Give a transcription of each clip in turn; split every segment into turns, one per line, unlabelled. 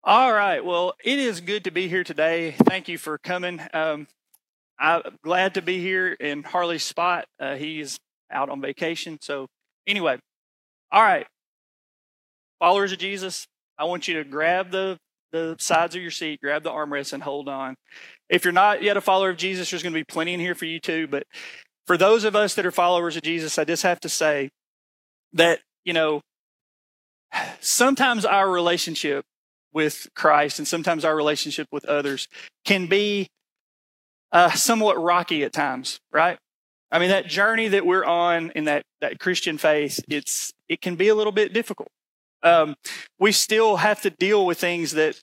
All right. Well, it is good to be here today. Thank you for coming. I'm glad to be here in Harley's spot. He's out on vacation. So, anyway, all right, followers of Jesus, I want you to grab the sides of your seat, grab the armrests, and hold on. If you're not yet a follower of Jesus, there's going to be plenty in here for you too. But for those of us that are followers of Jesus, I just have to say that, sometimes our relationship with Christ and sometimes our relationship with others can be somewhat rocky at times, right? I mean, that journey that we're on in that Christian faith, it can be a little bit difficult. We still have to deal with things that,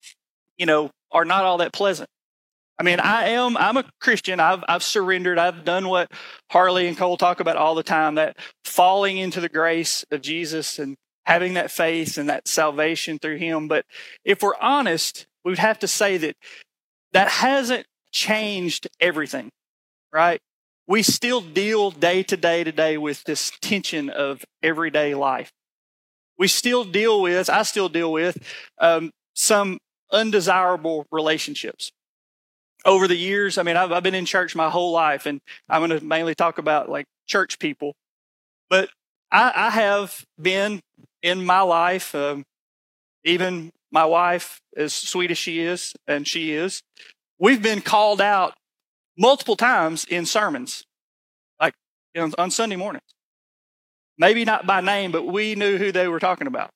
are not all that pleasant. I mean, I'm a Christian. I've surrendered. I've done what Harley and Cole talk about all the time, that falling into the grace of Jesus and having that faith and that salvation through him. But if we're honest, we would have to say that hasn't changed everything, right? We still deal day to day today with this tension of everyday life. I still deal with some undesirable relationships. Over the years, I mean, I've been in church my whole life, and I'm going to mainly talk about like church people. But I have been in my life, even my wife, as sweet as she is, and she is, we've been called out multiple times in sermons, like on Sunday mornings. Maybe not by name, but we knew who they were talking about.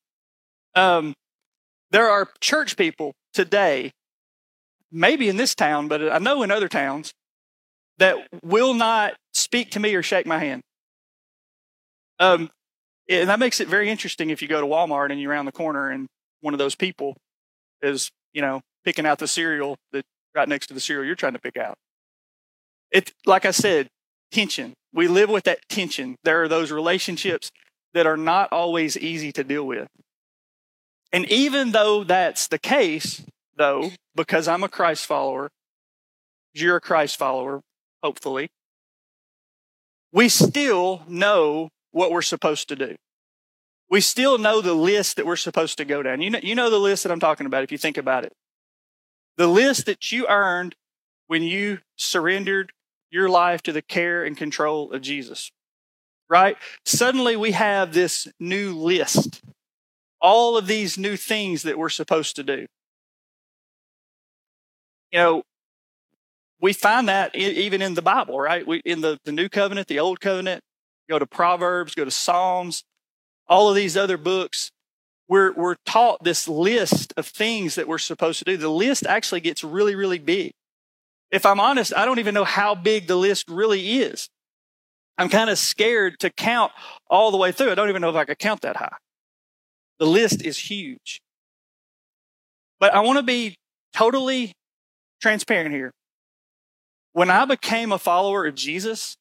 There are church people today, maybe in this town, but I know in other towns, that will not speak to me or shake my hand. And that makes it very interesting if you go to Walmart and you're around the corner and one of those people is, picking out the cereal that right next to the cereal you're trying to pick out. It's like I said, tension. We live with that tension. There are those relationships that are not always easy to deal with. And even though that's the case, though, because I'm a Christ follower, you're a Christ follower, hopefully, we still know what we're supposed to do. We still know the list that we're supposed to go down. You know the list that I'm talking about if you think about it. The list that you earned when you surrendered your life to the care and control of Jesus, right? Suddenly we have this new list, all of these new things that we're supposed to do. We find that even in the Bible, right? In the New Covenant, the Old Covenant, go to Proverbs, go to Psalms, all of these other books, we're taught this list of things that we're supposed to do. The list actually gets really, really big. If I'm honest, I don't even know how big the list really is. I'm kind of scared to count all the way through. I don't even know if I could count that high. The list is huge. But I want to be totally transparent here. When I became a follower of Jesus,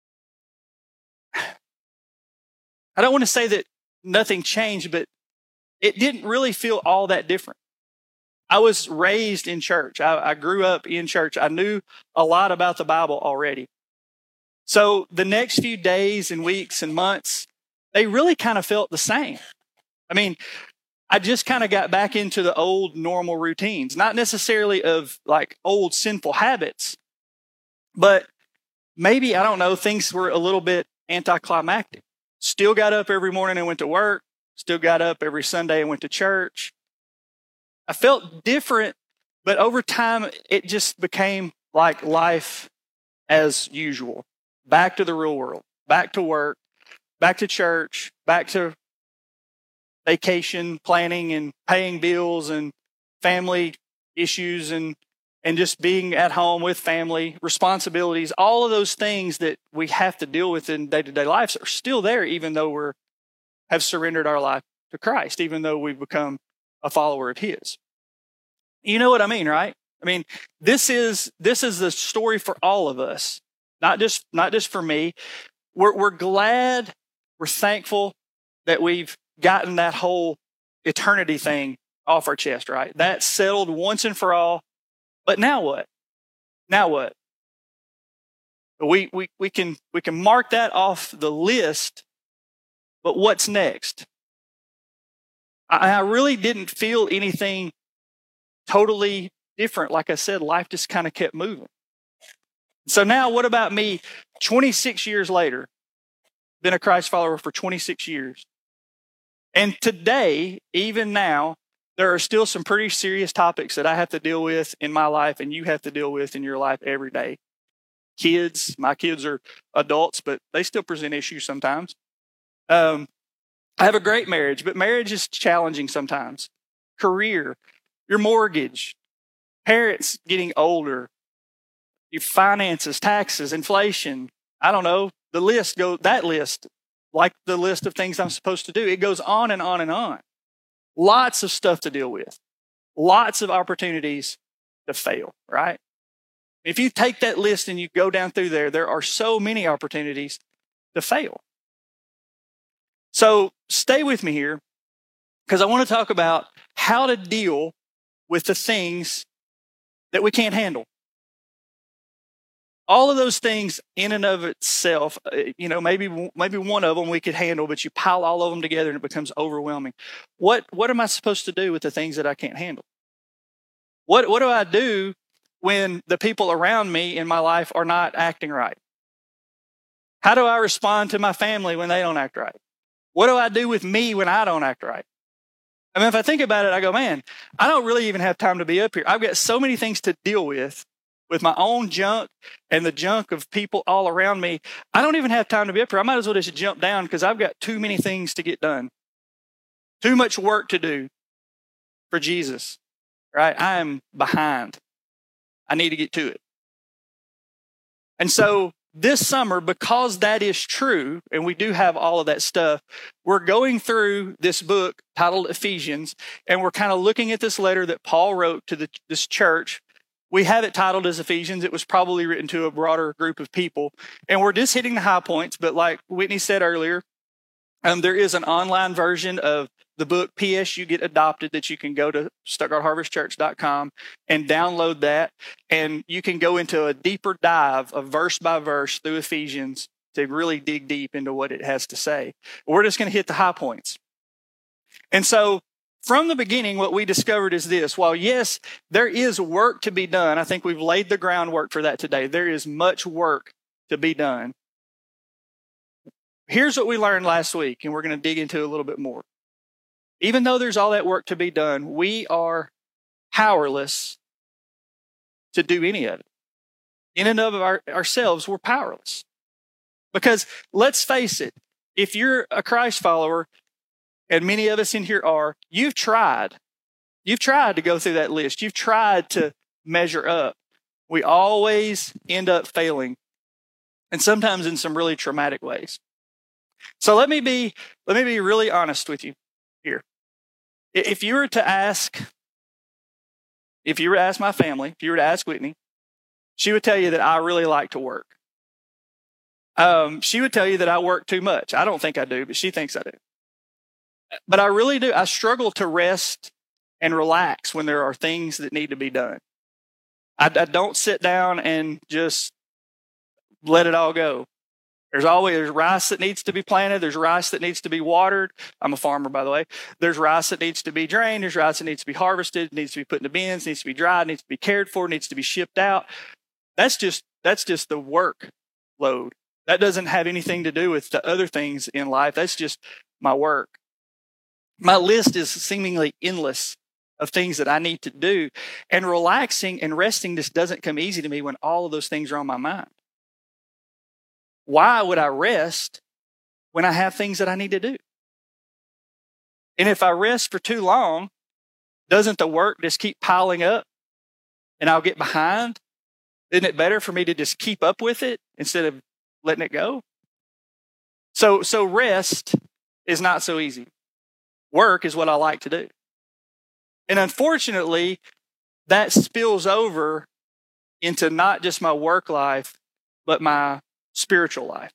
I don't want to say that nothing changed, but it didn't really feel all that different. I was raised in church. I grew up in church. I knew a lot about the Bible already. So the next few days and weeks and months, they really kind of felt the same. I mean, I just kind of got back into the old normal routines, not necessarily of like old sinful habits, but maybe, I don't know, things were a little bit anticlimactic. Still got up every morning and went to work. Still got up every Sunday and went to church. I felt different, but over time, it just became like life as usual. Back to the real world, back to work, back to church, back to vacation planning and paying bills and family issues and just being at home with family, responsibilities. All of those things that we have to deal with in day-to-day lives are still there, even though we have surrendered our life to Christ, even though we've become a follower of his. You know what I mean, right? I mean, this is the story for all of us, not just for me. We're glad, we're thankful that we've gotten that whole eternity thing off our chest, right? That's settled once and for all. But now what? Now what? We can mark that off the list, but what's next? I really didn't feel anything totally different. Like I said, life just kind of kept moving. So now what about me 26 years later? Been a Christ follower for 26 years. And today, even now, there are still some pretty serious topics that I have to deal with in my life and you have to deal with in your life every day. Kids, my kids are adults, but they still present issues sometimes. I have a great marriage, but marriage is challenging sometimes. Career, your mortgage, parents getting older, your finances, taxes, inflation. I don't know. The list like the list of things I'm supposed to do. It goes on and on and on. Lots of stuff to deal with. Lots of opportunities to fail, right? If you take that list and you go down through there are so many opportunities to fail. So stay with me here because I want to talk about how to deal with the things that we can't handle. All of those things in and of itself, maybe one of them we could handle, but you pile all of them together and it becomes overwhelming. What am I supposed to do with the things that I can't handle? What do I do when the people around me in my life are not acting right? How do I respond to my family when they don't act right? What do I do with me when I don't act right? I mean, if I think about it, I go, man, I don't really even have time to be up here. I've got so many things to deal with my own junk and the junk of people all around me. I don't even have time to be up here. I might as well just jump down because I've got too many things to get done. Too much work to do for Jesus, right? I am behind. I need to get to it. And so this summer, because that is true, and we do have all of that stuff, we're going through this book titled Ephesians, and we're kind of looking at this letter that Paul wrote to this church. We have it titled as Ephesians. It was probably written to a broader group of people. And we're just hitting the high points. But like Whitney said earlier, there is an online version of the book, P.S. You Get Adopted, that you can go to stuttgartharvestchurch.com and download that. And you can go into a deeper dive of verse by verse through Ephesians to really dig deep into what it has to say. We're just going to hit the high points. And so from the beginning, what we discovered is this. While, yes, there is work to be done, I think we've laid the groundwork for that today. There is much work to be done. Here's what we learned last week, and we're going to dig into a little bit more. Even though there's all that work to be done, we are powerless to do any of it. In and of ourselves, we're powerless. Because let's face it, if you're a Christ follower, and many of us in here are, you've tried to go through that list. You've tried to measure up. We always end up failing, and sometimes in some really traumatic ways. So let me be really honest with you here. If you were to ask my family, if you were to ask Whitney, she would tell you that I really like to work. She would tell you that I work too much. I don't think I do, but she thinks I do. But I really do. I struggle to rest and relax when there are things that need to be done. I don't sit down and just let it all go. There's rice that needs to be planted. There's rice that needs to be watered. I'm a farmer, by the way. There's rice that needs to be drained. There's rice that needs to be harvested, needs to be put in the bins, needs to be dried, needs to be cared for, needs to be shipped out. That's just the work load. That doesn't have anything to do with the other things in life. That's just my work. My list is seemingly endless of things that I need to do. And relaxing and resting just doesn't come easy to me when all of those things are on my mind. Why would I rest when I have things that I need to do? And if I rest for too long, doesn't the work just keep piling up and I'll get behind? Isn't it better for me to just keep up with it instead of letting it go? So rest is not so easy. Work is what I like to do. And unfortunately, that spills over into not just my work life, but my spiritual life.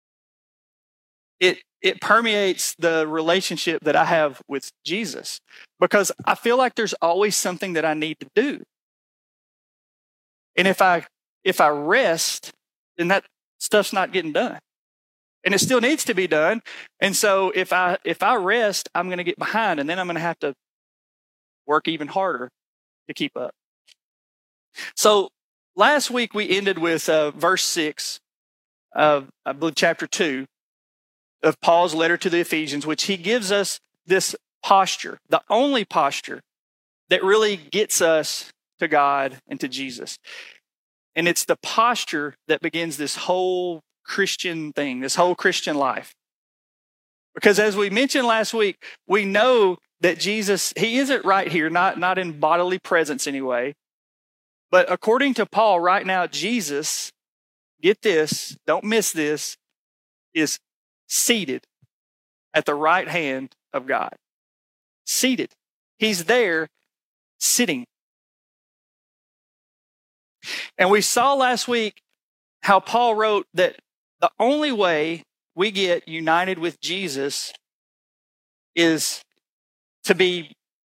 It permeates the relationship that I have with Jesus because I feel like there's always something that I need to do. And if I rest, then that stuff's not getting done. And it still needs to be done. And so if I rest, I'm going to get behind, and then I'm going to have to work even harder to keep up. So last week we ended with verse 6 of, I believe, chapter 2 of Paul's letter to the Ephesians, which he gives us this posture, the only posture that really gets us to God and to Jesus. And it's the posture that begins this whole Christian thing, this whole Christian life. Because as we mentioned last week, we know that Jesus, he isn't right here, not in bodily presence anyway. But according to Paul, right now, Jesus, get this, don't miss this, is seated at the right hand of God. Seated. He's there, sitting. And we saw last week how Paul wrote that the only way we get united with Jesus is to be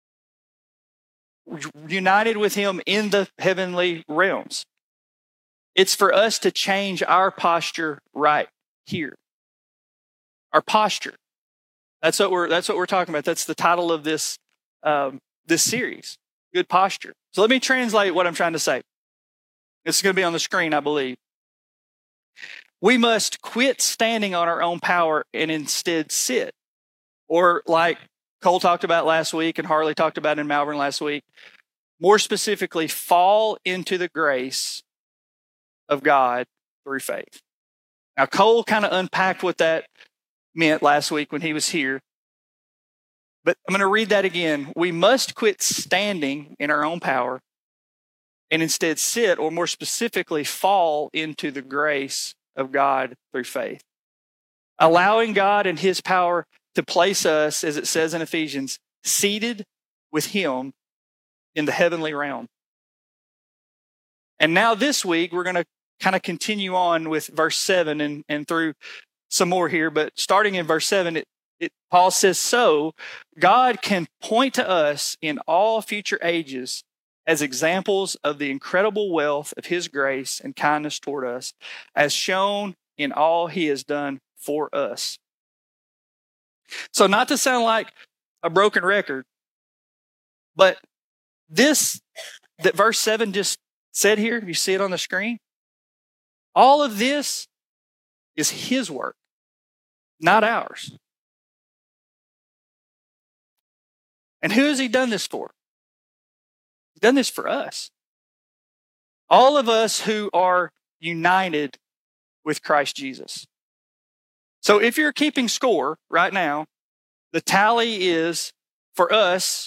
united with him in the heavenly realms. It's for us to change our posture right here. Our posture. That's what we're talking about. That's the title of this series. Good posture. So let me translate what I'm trying to say. It's going to be on the screen, I believe. We must quit standing on our own power and instead sit. Or like Cole talked about last week and Harley talked about in Malvern last week, more specifically, fall into the grace of God through faith. Now, Cole kind of unpacked what that meant last week when he was here. But I'm going to read that again. We must quit standing in our own power and instead sit, or more specifically, fall into the grace of God through faith. Allowing God and his power to place us, as it says in Ephesians, seated with him in the heavenly realm. And now this week, we're going to kind of continue on with verse 7 and through some more here. But starting in verse 7, Paul says, so God can point to us in all future ages as examples of the incredible wealth of his grace and kindness toward us, as shown in all he has done for us. So not to sound like a broken record, but this that verse 7 just said here, you see it on the screen, all of this is his work, not ours. And who has he done this for? He's done this for us. All of us who are united with Christ Jesus. So if you're keeping score right now, the tally is, for us,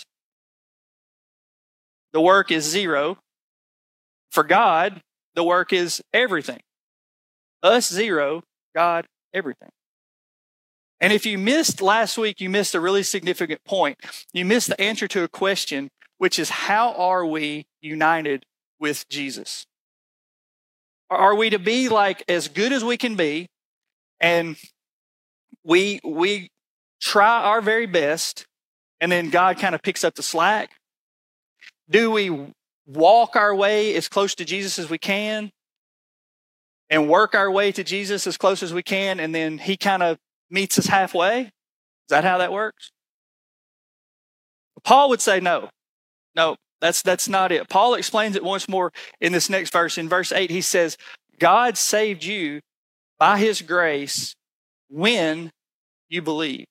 the work is 0. For God, the work is everything. Us 0, God everything. And if you missed last week, you missed a really significant point. You missed the answer to a question, which is, how are we united with Jesus? Are we to be like as good as we can be, and we try our very best, and then God kind of picks up the slack? Do we walk our way as close to Jesus as we can and work our way to Jesus as close as we can, and then he kind of meets us halfway? Is that how that works? Paul would say no. No, that's not it. Paul explains it once more in this next verse. In verse 8, he says, God saved you by his grace when you believed.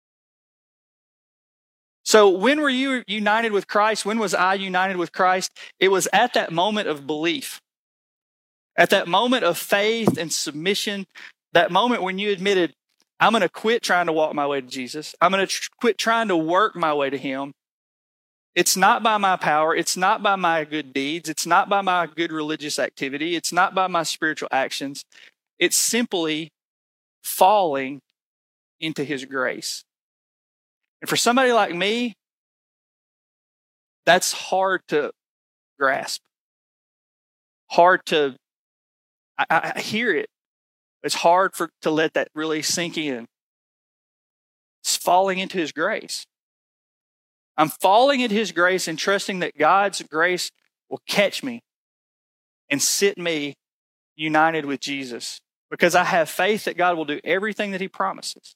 So when were you united with Christ? When was I united with Christ? It was at that moment of belief. At that moment of faith and submission. That moment when you admitted, I'm going to quit trying to walk my way to Jesus. I'm going to quit trying to work my way to him. It's not by my power. It's not by my good deeds. It's not by my good religious activity. It's not by my spiritual actions. It's simply falling into his grace. And for somebody like me, that's hard to grasp. Hard to, I hear it. It's hard to let that really sink in. It's falling into his grace. I'm falling into his grace and trusting that God's grace will catch me and sit me united with Jesus, because I have faith that God will do everything that he promises.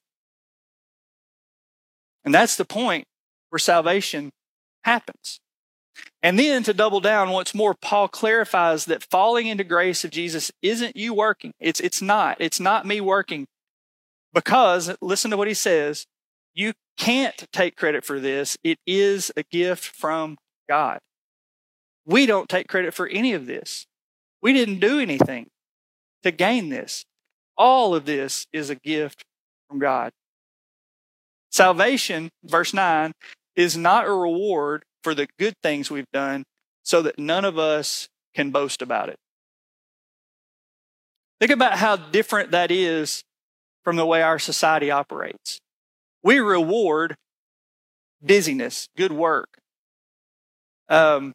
And that's the point where salvation happens. And then to double down once more, Paul clarifies that falling into grace of Jesus isn't you working. It's not. It's not me working. Because, listen to what he says, you can't take credit for this. It is a gift from God. We don't take credit for any of this. We didn't do anything to gain this. All of this is a gift from God. Salvation, verse 9, is not a reward for the good things we've done so that none of us can boast about it. Think about how different that is from the way our society operates. We reward busyness, good work. When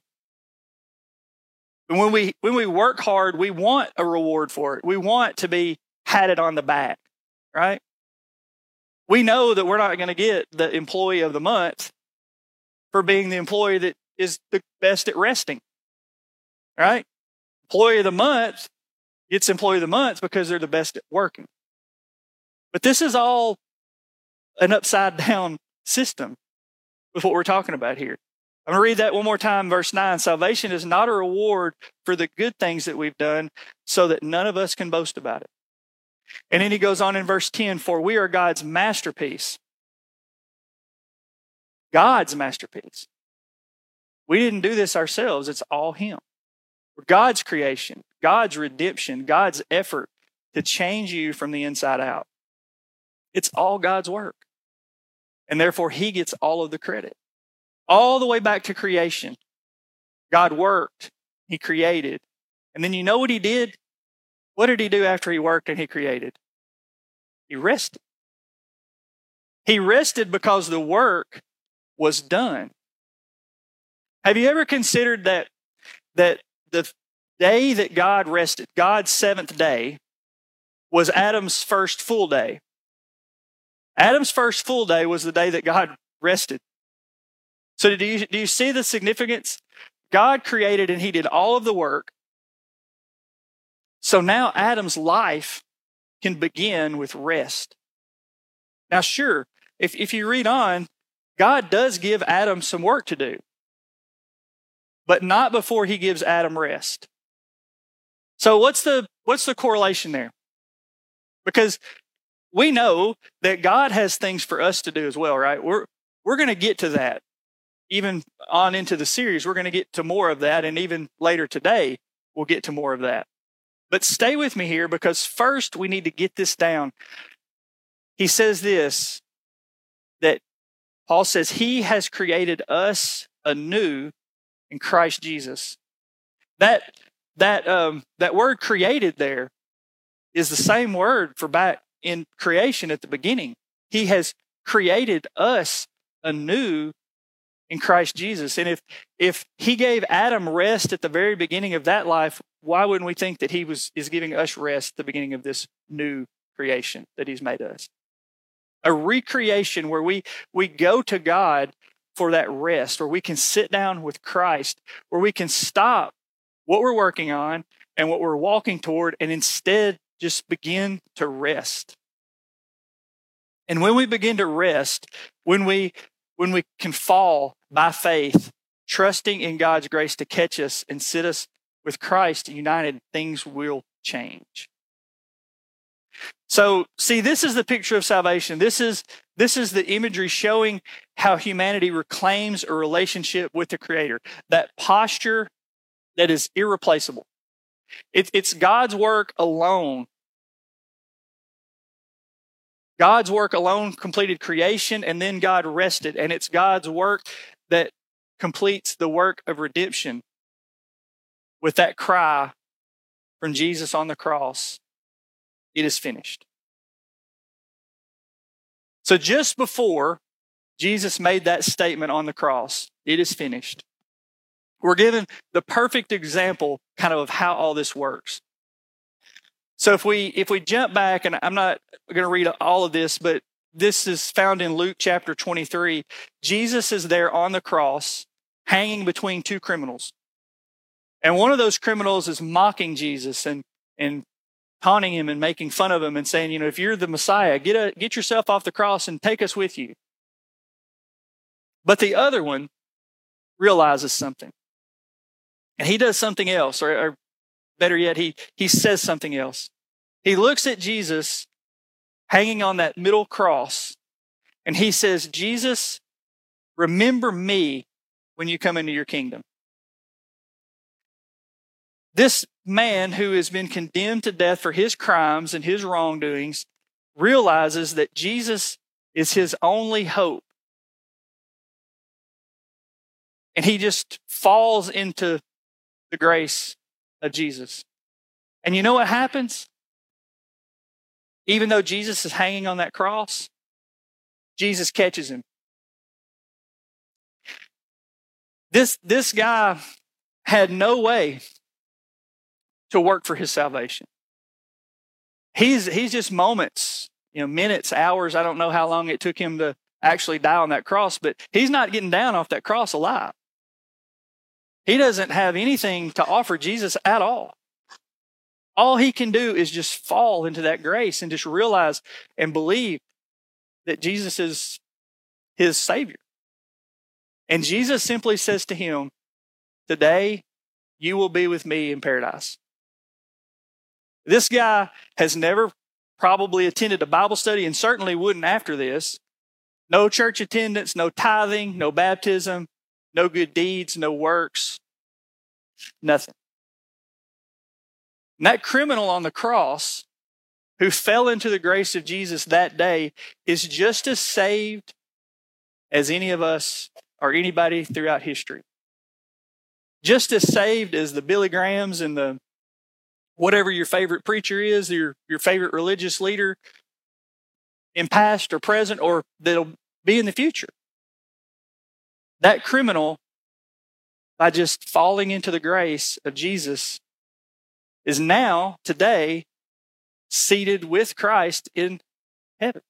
we work hard, we want a reward for it. We want to be patted on the back, right? We know that we're not going to get the employee of the month for being the employee that is the best at resting, right? Employee of the month gets employee of the month because they're the best at working. But this is all an upside down system with what we're talking about here. I'm going to read that one more time, verse 9. Salvation is not a reward for the good things that we've done so that none of us can boast about it. And then he goes on in verse 10, for we are God's masterpiece. God's masterpiece. We didn't do this ourselves. It's all Him. We're God's creation, God's redemption, God's effort to change you from the inside out. It's all God's work. And therefore, He gets all of the credit. All the way back to creation. God worked. He created. And then you know what He did? What did He do after He worked and He created? He rested. He rested because the work was done. Have you ever considered that the day that God rested, God's seventh day, was Adam's first full day? Adam's first full day was the day that God rested. So do you see the significance? God created and He did all of the work. So now Adam's life can begin with rest. Now sure, if you read on, God does give Adam some work to do, but not before He gives Adam rest. So what's the correlation there? Because we know that God has things for us to do as well, right? We're going to get to that. Even on into the series, we're going to get to more of that, and even later today, we'll get to more of that. But stay with me here, because first we need to get this down. He says this, that Paul says He has created us anew in Christ Jesus. That word created there is the same word for back in creation at the beginning. He has created us anew in Christ Jesus. And if He gave Adam rest at the very beginning of that life, why wouldn't we think that He is giving us rest at the beginning of this new creation that He's made us? A recreation where we go to God for that rest, where we can sit down with Christ, where we can stop what we're working on and what we're walking toward and instead just begin to rest. And when we begin to rest, when we can fall by faith, trusting in God's grace to catch us and sit us with Christ united, things will change. So, see, this is the picture of salvation. This is the imagery showing how humanity reclaims a relationship with the Creator. That posture that is irreplaceable. It's God's work alone. God's work alone completed creation, and then God rested. And it's God's work that completes the work of redemption with that cry from Jesus on the cross, "It is finished." So just before Jesus made that statement on the cross, "It is finished," we're given the perfect example kind of how all this works. So if we jump back, and I'm not going to read all of this, but this is found in Luke chapter 23. Jesus is there on the cross, hanging between two criminals. And one of those criminals is mocking Jesus and taunting Him and making fun of Him and saying, if you're the Messiah, get yourself off the cross and take us with you. But the other one realizes something. And he does something else, or better yet, he says something else. He looks at Jesus hanging on that middle cross, and he says, Jesus, remember me when you come into your kingdom. This man who has been condemned to death for his crimes and his wrongdoings realizes that Jesus is his only hope. And he just falls into the grace of Jesus. And you know what happens? Even though Jesus is hanging on that cross, Jesus catches him. This guy had no way to work for his salvation. He's just moments, minutes, hours. I don't know how long it took him to actually die on that cross, but he's not getting down off that cross alive. He doesn't have anything to offer Jesus at all. All he can do is just fall into that grace and just realize and believe that Jesus is his Savior. And Jesus simply says to him, today you will be with me in paradise. This guy has never probably attended a Bible study and certainly wouldn't after this. No church attendance, no tithing, no baptism, no good deeds, no works, nothing. And that criminal on the cross who fell into the grace of Jesus that day is just as saved as any of us or anybody throughout history. Just as saved as the Billy Grahams and the whatever your favorite preacher is, your favorite religious leader in past or present or that'll be in the future. That criminal, by just falling into the grace of Jesus, is now, today, seated with Christ in heaven.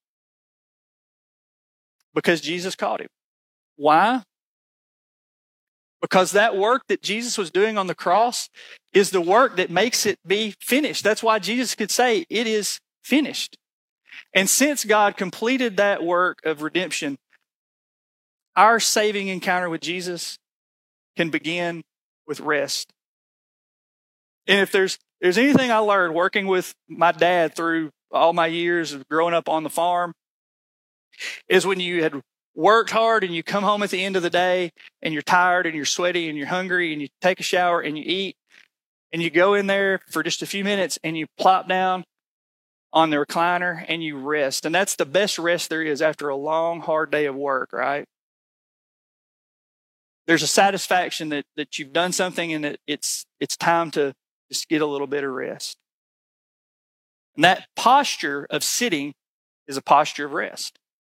Because Jesus caught him. Why? Because that work that Jesus was doing on the cross is the work that makes it be finished. That's why Jesus could say, it is finished. And since God completed that work of redemption, our saving encounter with Jesus can begin with rest. And if there's anything I learned working with my dad through all my years of growing up on the farm, is when you had worked hard and you come home at the end of the day and you're tired and you're sweaty and you're hungry and you take a shower and you eat and you go in there for just a few minutes and you plop down on the recliner and you rest. And that's the best rest there is after a long, hard day of work, right? There's a satisfaction that you've done something and that it's time to just get a little bit of rest. And that posture of sitting is a posture of rest.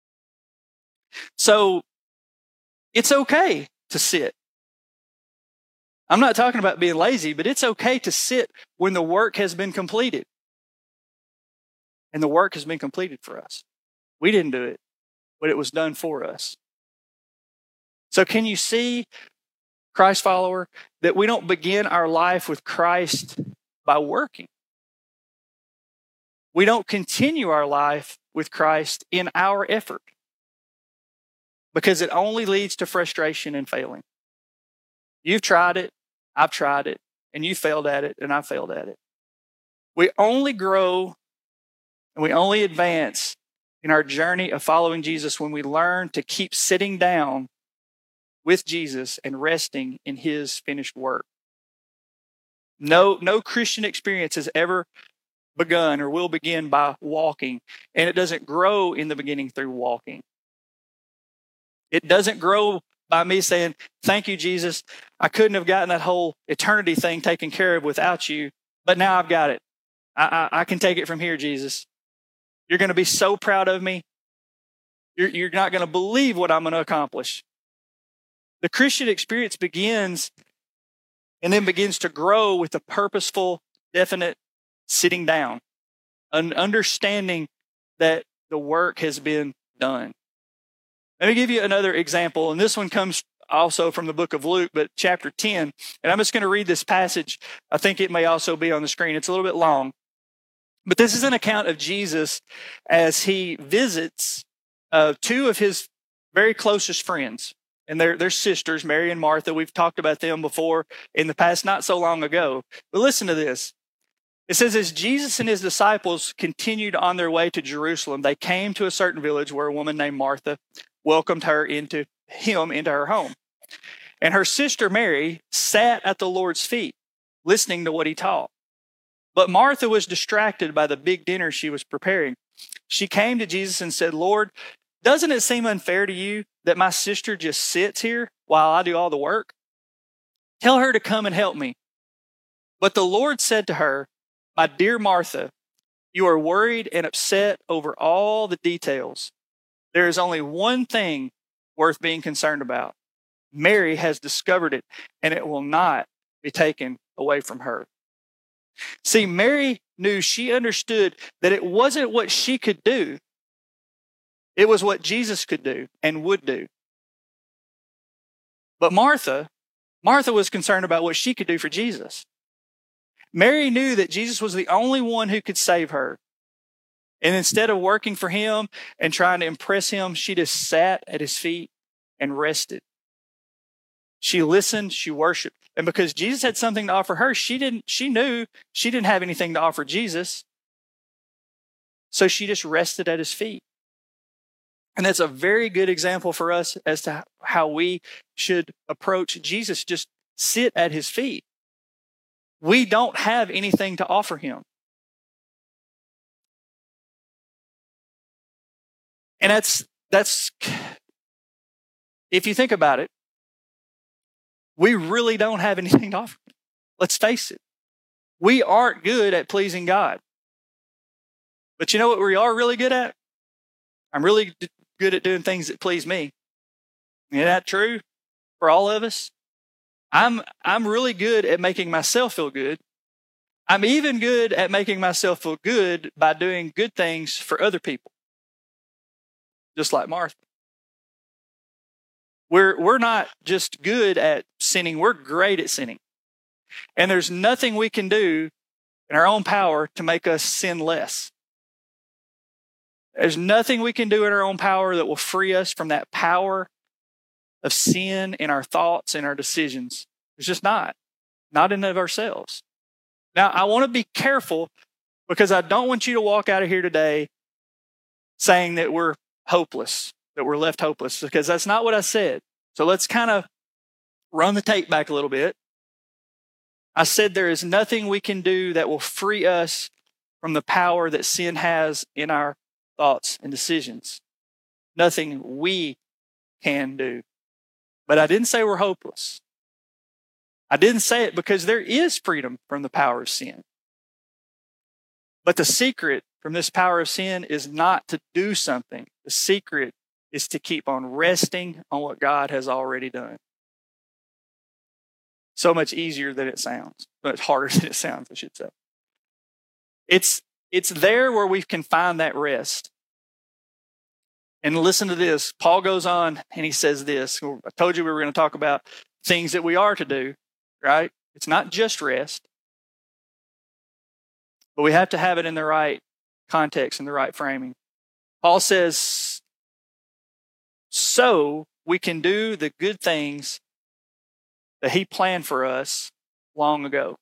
So it's okay to sit. I'm not talking about being lazy, but it's okay to sit when the work has been completed. And the work has been completed for us. We didn't do it, but it was done for us. So can you see, Christ follower, that we don't begin our life with Christ by working? We don't continue our life with Christ in our effort, because it only leads to frustration and failing. You've tried it, I've tried it, and you failed at it, and I failed at it. We only grow and we only advance in our journey of following Jesus when we learn to keep sitting down with Jesus and resting in his finished work. No Christian experience has ever begun or will begin by walking, and it doesn't grow in the beginning through walking. It doesn't grow by me saying, thank you, Jesus. I couldn't have gotten that whole eternity thing taken care of without you, but now I've got it. I can take it from here, Jesus. You're going to be so proud of me. You're not going to believe what I'm going to accomplish. The Christian experience begins and then begins to grow with a purposeful, definite sitting down, an understanding that the work has been done. Let me give you another example, and this one comes also from the book of Luke, but chapter 10. And I'm just going to read this passage. I think it may also be on the screen. It's a little bit long. But this is an account of Jesus as he visits two of his very closest friends. and they're sisters, Mary and Martha. We've talked about them before in the past, not so long ago. But listen to this. It says, as Jesus and his disciples continued on their way to Jerusalem, they came to a certain village where a woman named Martha welcomed into her home. And her sister Mary sat at the Lord's feet, listening to what he taught. But Martha was distracted by the big dinner she was preparing. She came to Jesus and said, Lord, doesn't it seem unfair to you that my sister just sits here while I do all the work? Tell her to come and help me. But the Lord said to her, my dear Martha, you are worried and upset over all the details. There is only one thing worth being concerned about. Mary has discovered it, and it will not be taken away from her. See, Mary she understood that it wasn't what she could do. It was what Jesus could do and would do. But Martha was concerned about what she could do for Jesus. Mary knew that Jesus was the only one who could save her. And instead of working for him and trying to impress him, she just sat at his feet and rested. She listened, she worshiped. And because Jesus had something to offer her, she knew she didn't have anything to offer Jesus. So she just rested at his feet. And that's a very good example for us as to how we should approach Jesus. Just sit at his feet. We don't have anything to offer him. And that's if you think about it, we really don't have anything to offer him. Let's face it. We aren't good at pleasing God. But you know what we are really good at? I'm really good at doing things that please me. Isn't that true for all of us? I'm really good at making myself feel good. I'm even good at making myself feel good by doing good things for other people. Just like Martha. We're not just good at sinning, we're great at sinning. And there's nothing we can do in our own power to make us sin less. There's nothing we can do in our own power that will free us from that power of sin in our thoughts and our decisions. It's just not in and of ourselves. Now, I want to be careful because I don't want you to walk out of here today saying that we're hopeless, that we're left hopeless, because that's not what I said. So let's kind of run the tape back a little bit. I said there is nothing we can do that will free us from the power that sin has in our thoughts and decisions. Nothing we can do. But I didn't say we're hopeless. I didn't say it because there is freedom from the power of sin. But the secret from this power of sin is not to do something. The secret is to keep on resting on what God has already done. So much easier than it sounds. Much harder than it sounds, I should say. It's there where we can find that rest. And listen to this. Paul goes on and he says this. I told you we were going to talk about things that we are to do, right? It's not just rest. But we have to have it in the right context and the right framing. Paul says, so we can do the good things that he planned for us long ago.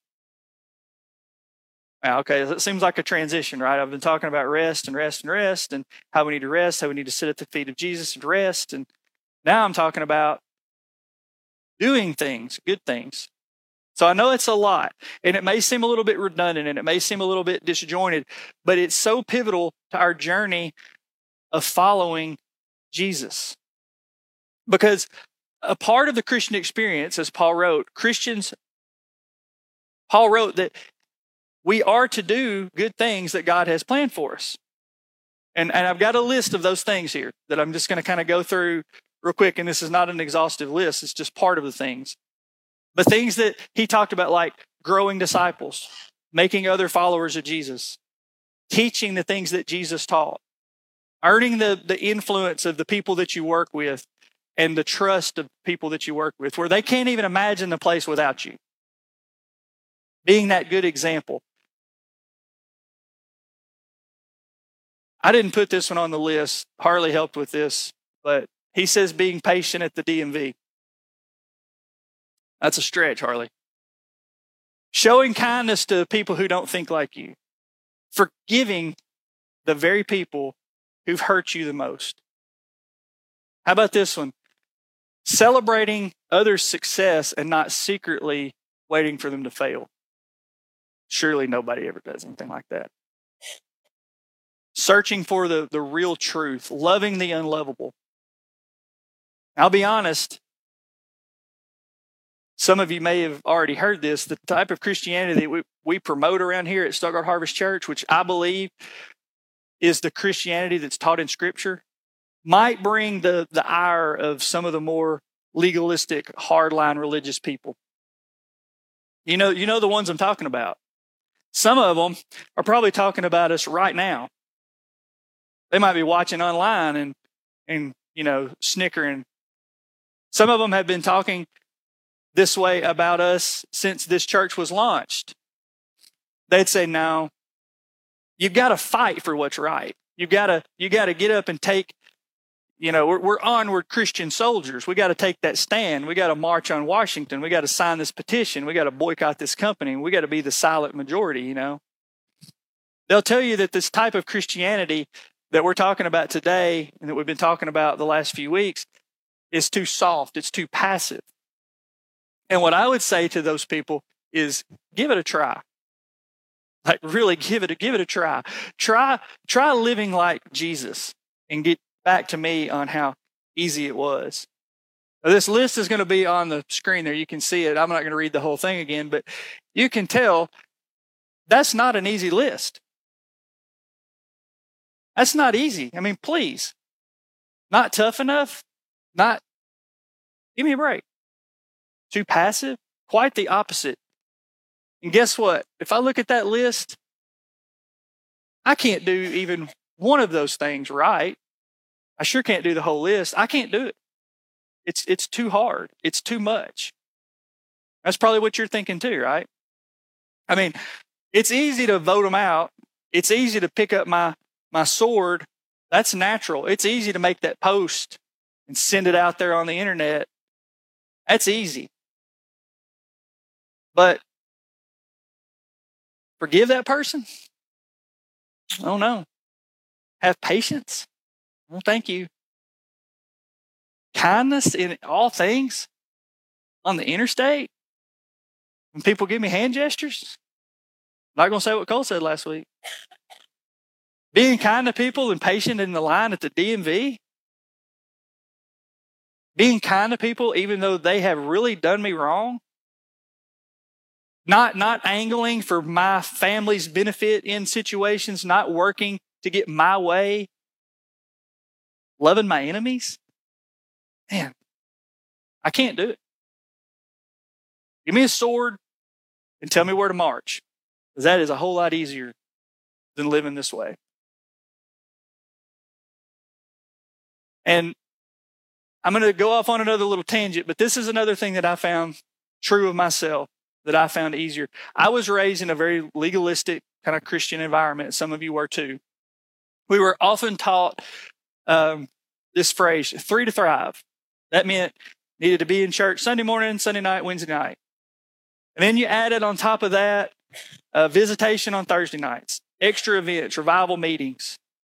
Now, okay, that seems like a transition, right? I've been talking about rest and rest and rest and how we need to rest, how we need to sit at the feet of Jesus and rest. And now I'm talking about doing things, good things. So I know it's a lot, and it may seem a little bit redundant, and it may seem a little bit disjointed, but it's so pivotal to our journey of following Jesus. Because a part of the Christian experience, as Paul wrote that we are to do good things that God has planned for us. And I've got a list of those things here that I'm just going to kind of go through real quick, and this is not an exhaustive list, it's just part of the things. But things that he talked about, like growing disciples, making other followers of Jesus, teaching the things that Jesus taught, earning the influence of the people that you work with and the trust of people that you work with, where they can't even imagine the place without you. Being that good example. I didn't put this one on the list. Harley helped with this, but He says being patient at the DMV. That's a stretch, Harley. Showing kindness to people who don't think like you. Forgiving the very people who've hurt you the most. How about this one? Celebrating others' success and not secretly waiting for them to fail. Surely nobody ever does anything like that. Searching for the real truth, loving the unlovable. I'll be honest, some of you may have already heard this. The type of Christianity that we promote around here at Stuttgart Harvest Church, which I believe is the Christianity that's taught in Scripture, might bring the ire of some of the more legalistic, hardline religious people. You know the ones I'm talking about. Some of them are probably talking about us right now. They might be watching online and snickering. Some of them have been talking this way about us since this church was launched. They'd say, no, you've got to fight for what's right. You got to get up and take, we're onward Christian soldiers. We got to take that stand. We got to march on Washington. We got to sign this petition. We got to boycott this company. We got to be the silent majority, They'll tell you that this type of Christianity that we're talking about today and that we've been talking about the last few weeks is too soft. It's too passive. And what I would say to those people is give it a try. Like really give it a try. Try living like Jesus and get back to me on how easy it was. Now, this list is going to be on the screen there. You can see it. I'm not going to read the whole thing again, but you can tell that's not an easy list. That's not easy. I mean, please. Not tough enough? Give me a break. Too passive? Quite the opposite. And guess what? If I look at that list, I can't do even one of those things right. I sure can't do the whole list. I can't do it. It's too hard. It's too much. That's probably what you're thinking too, right? I mean, it's easy to vote them out. It's easy to pick up my sword. That's natural. It's easy to make that post and send it out there on the internet. That's easy. But forgive that person? Oh no. Have patience? Well, thank you. Kindness in all things on the interstate? When people give me hand gestures? I'm not going to say what Cole said last week. Being kind to people and patient in the line at the DMV? Being kind to people even though they have really done me wrong? Not angling for my family's benefit in situations, not working to get my way. Loving my enemies? Man, I can't do it. Give me a sword and tell me where to march. Because that is a whole lot easier than living this way. And I'm going to go off on another little tangent, but this is another thing that I found true of myself, that I found easier. I was raised in a very legalistic kind of Christian environment. Some of you were too. We were often taught this phrase, 3 to thrive. That meant needed to be in church Sunday morning, Sunday night, Wednesday night. And then you added on top of that, visitation on Thursday nights, extra events, revival meetings,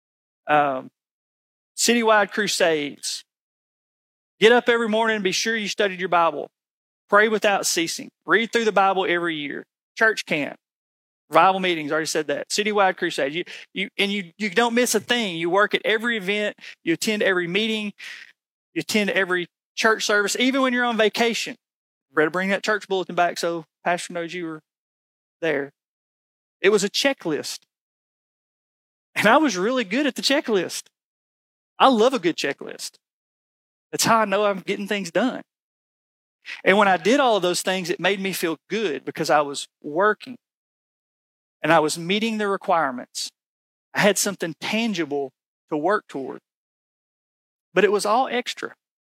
citywide crusades. Get up every morning and be sure you studied your Bible. Pray without ceasing. Read through the Bible every year. Church camp. Revival meetings, already said that. Citywide crusade. You don't miss a thing. You work at every event. You attend every meeting. You attend every church service, even when you're on vacation. Better bring that church bulletin back so Pastor knows you were there. It was a checklist. And I was really good at the checklist. I love a good checklist. That's how I know I'm getting things done. And when I did all of those things, it made me feel good because I was working and I was meeting the requirements. I had something tangible to work toward. But it was all extra.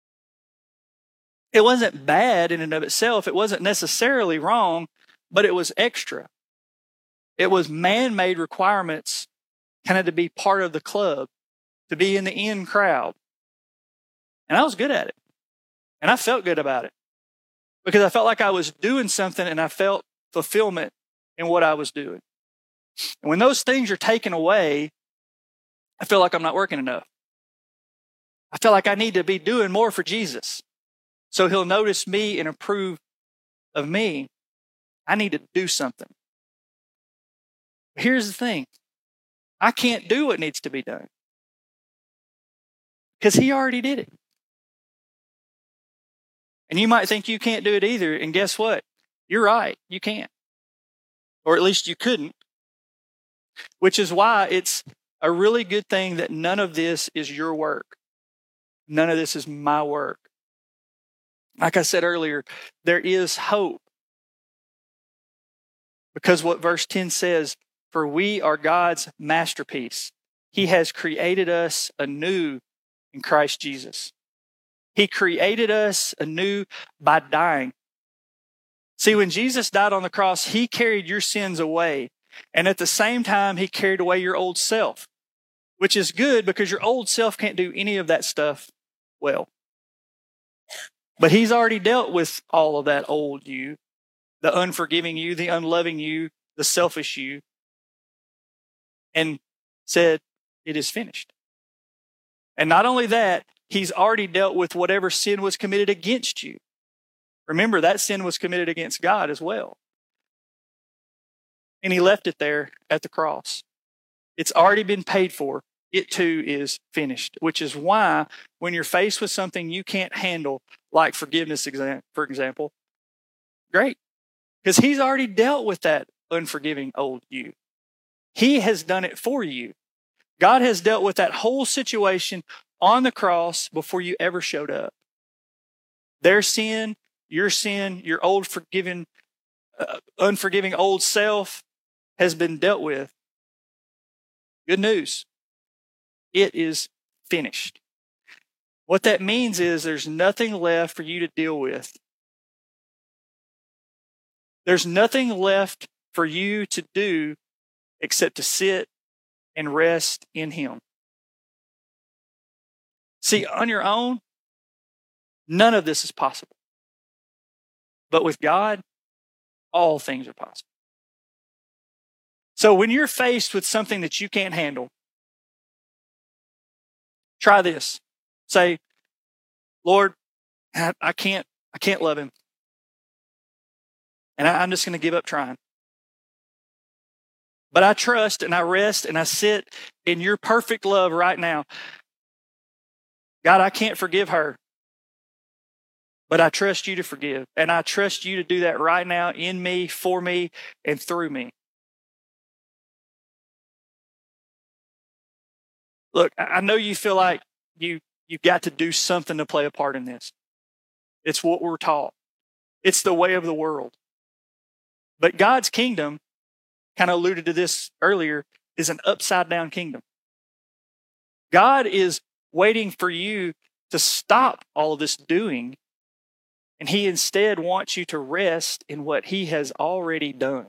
It wasn't bad in and of itself. It wasn't necessarily wrong, but it was extra. It was man-made requirements kind of to be part of the club, to be in the in crowd. And I was good at it. And I felt good about it because I felt like I was doing something and I felt fulfillment in what I was doing. And when those things are taken away, I feel like I'm not working enough. I feel like I need to be doing more for Jesus so he'll notice me and approve of me. I need to do something. Here's the thing. I can't do what needs to be done because he already did it. And you might think you can't do it either. And guess what? You're right. You can't. Or at least you couldn't. Which is why it's a really good thing that none of this is your work. None of this is my work. Like I said earlier, there is hope. Because what verse 10 says, for we are God's masterpiece. He has created us anew in Christ Jesus. He created us anew by dying. See, when Jesus died on the cross, he carried your sins away. And at the same time, he carried away your old self, which is good because your old self can't do any of that stuff well. But he's already dealt with all of that old you, the unforgiving you, the unloving you, the selfish you, and said, it is finished. And not only that, he's already dealt with whatever sin was committed against you. Remember, that sin was committed against God as well. And he left it there at the cross. It's already been paid for. It too is finished, which is why when you're faced with something you can't handle, like forgiveness, for example, great. Because he's already dealt with that unforgiving old you. He has done it for you. God has dealt with that whole situation on the cross before you ever showed up. Their sin, your old unforgiving old self has been dealt with. Good news. It is finished. What that means is there's nothing left for you to deal with. There's nothing left for you to do except to sit and rest in him. See, on your own, none of this is possible. But with God, all things are possible. So when you're faced with something that you can't handle, try this. Say, Lord, I can't love him. And I'm just going to give up trying. But I trust and I rest and I sit in your perfect love right now. God, I can't forgive her. But I trust you to forgive. And I trust you to do that right now in me, for me, and through me. Look, I know you feel like you've got to do something to play a part in this. It's what we're taught. It's the way of the world. But God's kingdom, kind of alluded to this earlier, is an upside down kingdom. God is waiting for you to stop all of this doing, and he instead wants you to rest in what he has already done.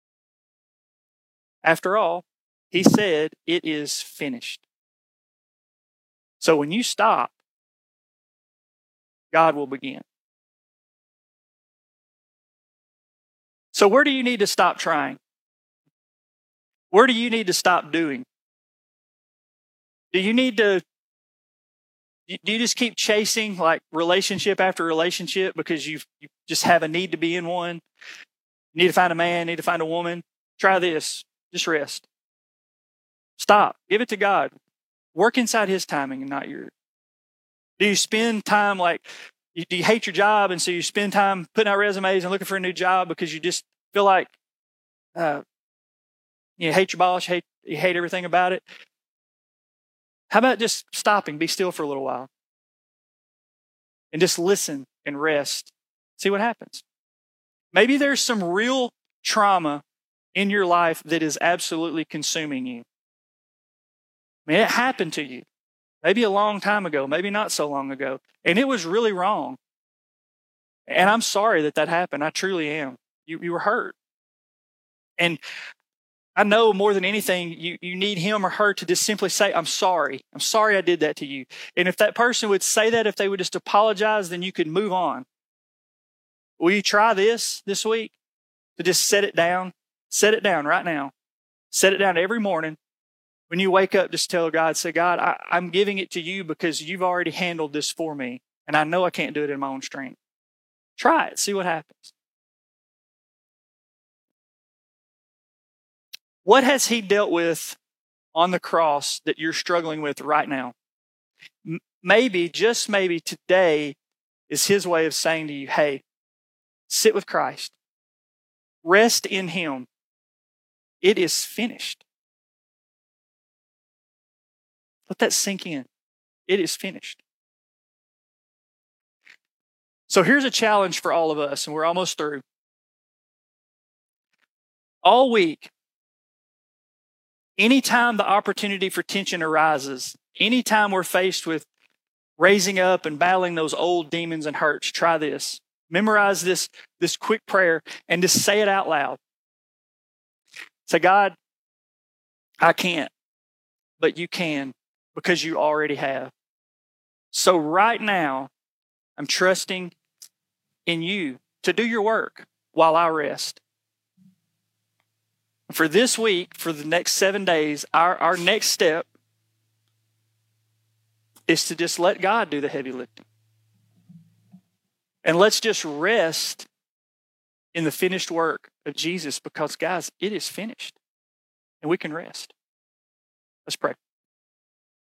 After all, he said, it is finished. So when you stop, God will begin. So where do you need to stop trying? Where do you need to stop doing? Do you just keep chasing like relationship after relationship because you just have a need to be in one? You need to find a man, need to find a woman. Try this. Just rest. Stop. Give it to God. Work inside his timing and not yours. Do you spend time do you hate your job and so you spend time putting out resumes and looking for a new job because you just feel like you hate your boss, you hate everything about it? How about just stopping, be still for a little while, and just listen and rest, see what happens? Maybe there's some real trauma in your life that is absolutely consuming you. I mean, it happened to you. Maybe a long time ago, maybe not so long ago. And it was really wrong. And I'm sorry that happened. I truly am. You were hurt. And I know more than anything, you need him or her to just simply say, I'm sorry. I'm sorry I did that to you. And if that person would say that, if they would just apologize, then you could move on. Will you try this week? To just set it down? Set it down right now. Set it down every morning. When you wake up, just tell God, say, God, I'm giving it to you because you've already handled this for me. And I know I can't do it in my own strength. Try it. See what happens. What has he dealt with on the cross that you're struggling with right now? Maybe, just maybe, today is his way of saying to you, hey, sit with Christ. Rest in him. It is finished. Let that sink in. It is finished. So here's a challenge for all of us, and we're almost through. All week, anytime the opportunity for tension arises, anytime we're faced with raising up and battling those old demons and hurts, try this. Memorize this quick prayer and just say it out loud. Say, God, I can't, but you can because you already have. So right now, I'm trusting in you to do your work while I rest. For this week, for the next 7 days, our next step is to just let God do the heavy lifting. And let's just rest in the finished work of Jesus because, guys, it is finished. And we can rest. Let's pray.